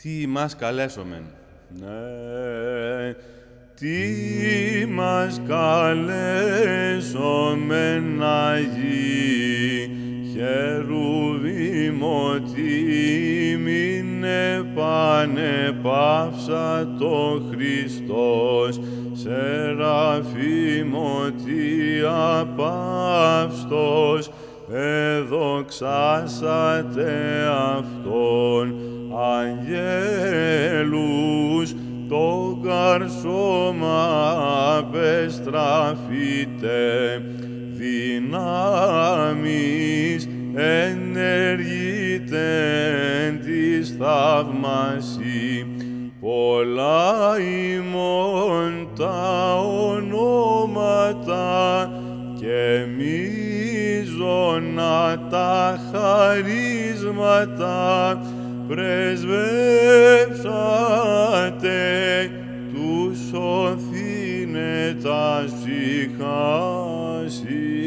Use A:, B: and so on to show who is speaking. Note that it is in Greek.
A: Τι μας καλέσομεν. Ναι, τι μας καλέσομεν Αγί, χερουβίμ ότι μην επανεπαύσατο Χριστός, σεραφείμ ότι απαύστος, εδοξάσατε Αυτόν, αγγέλους, το καρσόμα απεστραφείτε, δυνάμεις ενεργείτε εν της θαύμασι, πολλά ημών τα ονόματα και μείζωνα τα χαρίσματα πρεσβεύσατε τους σωθήνε τας ψυχάς.